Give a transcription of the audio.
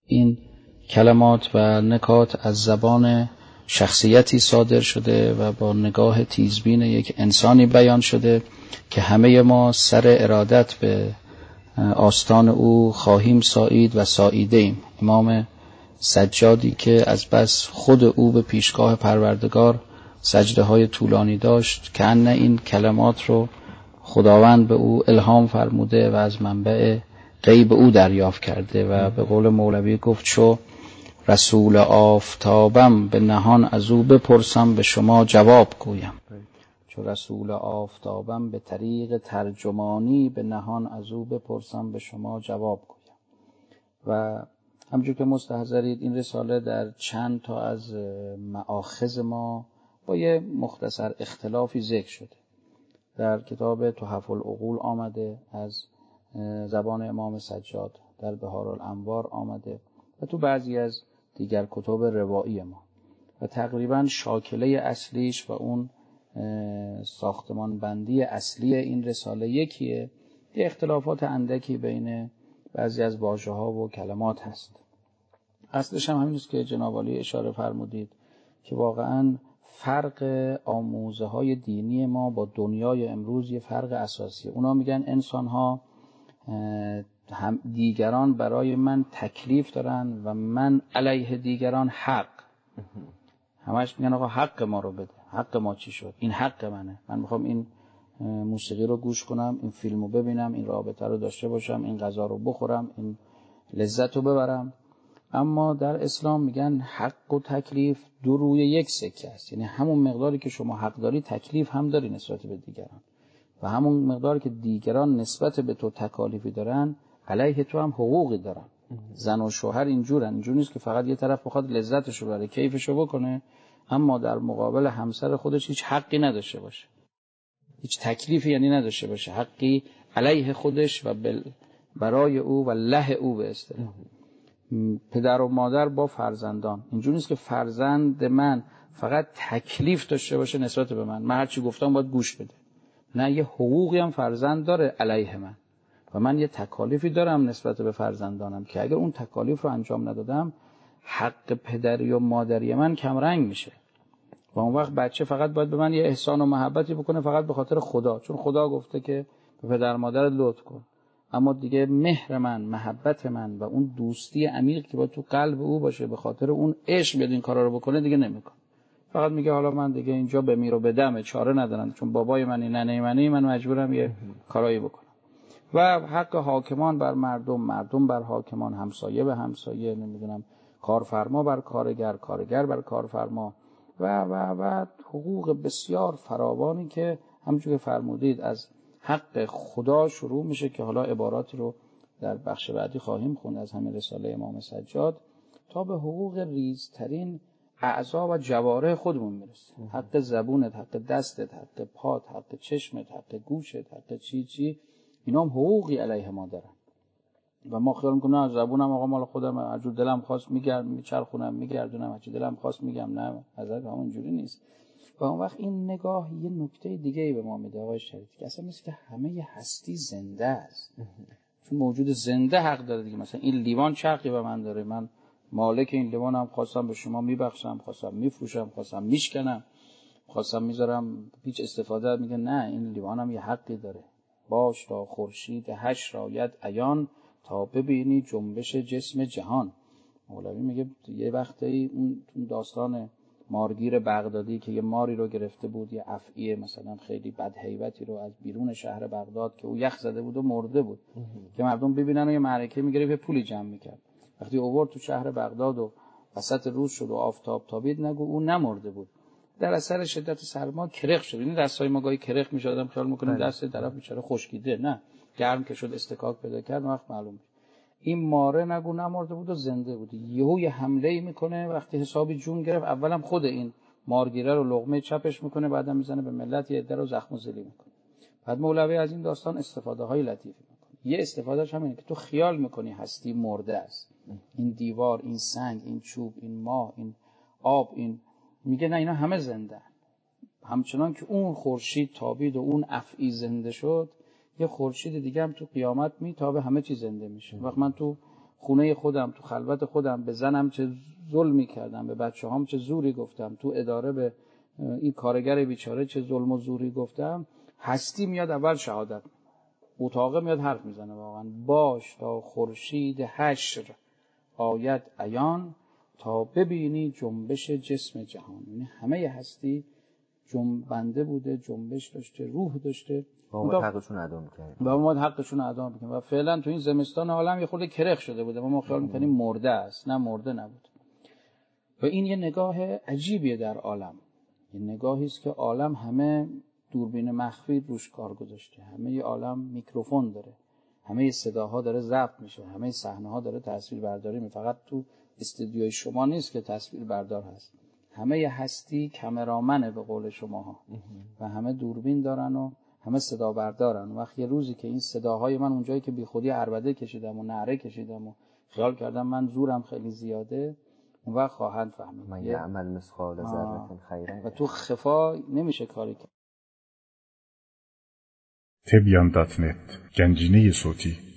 این کلمات و نکات از زبان شخصیتی صادر شده و با نگاه تیزبین یک انسانی بیان شده که همه ما سر ارادت به آستان او خواهیم سایید و ساییده ایم. امام سجادی که از بس خود او به پیشگاه پروردگار سجده های طولانی داشت که ان این کلمات رو خداوند به او الهام فرموده و از منبع غیب او دریافت کرده و به قول مولوی گفت چو رسول آفتابم به نهان از او بپرسم به شما جواب گویم. چو رسول آفتابم به طریق ترجمانی به نهان از او بپرسم به شما جواب گویم. و همونجور که مستحضرید این رساله در چند تا از مآخذ ما با یه مختصر اختلافی ذکر شده. در کتاب تحف العقول آمده از زبان امام سجاد، در بهارالانوار آمده و تو بعضی از دیگر کتب روایی ما و تقریبا شاکله اصلیش و اون ساختمان بندی اصلی این رساله یکیه. یه اختلافات اندکی بین بعضی از واژه ها و کلمات هست. اصلش هم همین است که جناب عالی اشاره فرمودید که واقعا فرق آموزه های دینی ما با دنیای امروز یه فرق اساسیه. اونا میگن انسان ها دیگران برای من تکلیف دارن و من علیه دیگران حق. همش میگن آقا حق ما رو بده. حق ما چی شد؟ این حق منه. من میخوام این موسیقی رو گوش کنم، این فیلم رو ببینم، این رابطه رو داشته باشم، این غذا رو بخورم، این لذت رو ببرم. اما در اسلام میگن حق و تکلیف دو روی یک سکه است. یعنی همون مقداری که شما حق داری تکلیف هم داری نسبت به دیگران و همون مقداری که دیگران نسبت به تو تکالیفی دارن علیه تو هم حقوقی دارن. زن و شوهر اینجورن. اینجور نیست که فقط یه طرف بخواد لذتش رو بره، کیفش رو بکنه، اما در مقابل همسر خودش هیچ حقی نداشته باشه، هیچ تکلیفی یعنی نداشته باشه، حقی علیه خودش و برای او و له او به اصطلاح. پدر و مادر با فرزندان اینجور نیست که فرزند من فقط تکلیف داشته باشه نسبت به من هر چی گفتم باید گوش بده. نه، یه حقوقی هم فرزند داره علیه من و من یه تکالیفی دارم نسبت به فرزندانم که اگر اون تکالیف رو انجام ندادم حق پدری و مادری من کمرنگ میشه و اون وقت بچه فقط باید به من یه احسان و محبتی بکنه فقط به خاطر خدا، چون خدا گفته که به پدر مادرت لطف کن. اما دیگه مهر من، محبت من و اون دوستی عمیق که باید تو قلب او باشه به خاطر اون عشق بیاد این کارا رو بکنه دیگه نمیکنه. فقط میگه حالا من دیگه اینجا بمیر و بدمه، چاره ندارم چون بابای منی ننه منی، من مجبورم یه کارایی بکنم. و حق حاکمان بر مردم، مردم بر حاکمان، همسایه به همسایه، نمیدونم کارفرما بر کارگر، کارگر بر کارفرما و حقوق بسیار فراوانی که همونجور که فرمودید از حق خدا شروع میشه که حالا عباراتی رو در بخش بعدی خواهیم خوند از همین رساله امام سجاد تا به حقوق ریزترین اعضا و جوارح خودمون میرسه. حق زبونت، حق دستت، حق پات، حق چشمت، حق گوشت، حق چی اینا هم حقوقی علیه ما دارن و ما خیال میکنم از زبونم آقا مال خودم، هر جور دلم خواست میچرخونم میگردونم، هر چی دلم خواست میگم. نه، حضرت همون جوری نیست. و اون وقت این نگاه یه نکته دیگه ای به ما میده آقای شریفی که اصلا مثل که همه هستی زنده است. چون موجود زنده حق داره دیگه. مثلا این لیوان چه حقی به من داره؟ من مالک این لیوانم، خواستم به شما میبخشم، خواستم میفروشم، خواستم میشکنم، خواستم میذارم هیچ استفاده. میگه نه، این لیوانم یه حقی داره. باش تا خورشید حشر آید عیان تا ببینی جنبش جسم جهان. مولوی میگه یه وقتی اون داستان مارگیر بغدادی که یه ماری رو گرفته بود، یه افعی مثلا خیلی بدهیبتی رو از بیرون شهر بغداد که او یخ زده بود و مرده بود که مردم ببینن و یه معرکه میگرفت یه پولی جمع میکرد. وقتی آورد تو شهر بغداد و وسط روز شد و آفتاب تابید، نگو اون نمرده بود، در اثر شدت سرما کرخ شد. این دستای ما گاهی کرخ میشه، آدم خیال میکنه دست طرف بیچاره خشکیده، نه، گرم که شد استکاک پیدا کرد، وقت معلوم میشه این ماره نگو نمرده بود و زنده بود. یهو یه حمله میکنه، وقتی حسابی جون گرفت اولم خود این مارگیره رو لقمه چپش میکنه، بعدم میزنه به ملت، یه عده رو زخم و زلی میکنه. بعد مولوی از این داستان استفاده های لطیفی میکنه. یه استفادهش همینه که تو خیال میکنی هستی مرده است، این دیوار، این سنگ، این چوب، این ماه، این آب، این میگه نه، اینا همه زنده. همچنان که اون خورشید تابید و اون افعی زنده شد، یه خورشید دیگه هم تو قیامت میتابه، همه چیز زنده میشه. وقت من تو خونه خودم، تو خلوت خودم به زنم چه ظلمی کردم، به بچه‌هام چه زوری گفتم، تو اداره به این کارگر بیچاره چه ظلم و زوری گفتم، هستی میاد اول شهادت، اتاقه میاد حرف میزنه واقعا. باش تا خورشید حشر آید عیان، تا ببینی جنبش جسم جهان. یعنی همه هستی جنبنده بوده، جنبش داشته، روح داشته و ما حقشون ادا می‌کردیم و ما حقشون ادا می‌کنیم و فعلا تو این زمستان عالم یه خورده کرخ شده بوده، ما خیال می‌کنیم مرده است، نه مرده نبود. و این یه نگاه عجیبیه در عالم، یه نگاهی است که عالم همه دوربین مخفی روش کار گذاشته، همه عالم میکروفون داره، همه صداها داره ضبط میشه، همه صحنه‌ها داره تصویر برداری میشه. فقط تو استودیوی شما نیست که تصویر بردار هست، همه هستی کامرامنه به قول شماها و همه دوربین دارن و همه صدا بردارن. وقتی یه روزی که این صداهای من اونجایی که بیخودی عربده کشیدم و نعره کشیدم و خیال کردم من زورم خیلی زیاده، اون وقت خواهند فهمید من یعمل مثقال ذره خیرا و تو خفا نمیشه کاری کرد. تبیان.net گنجینه صوتی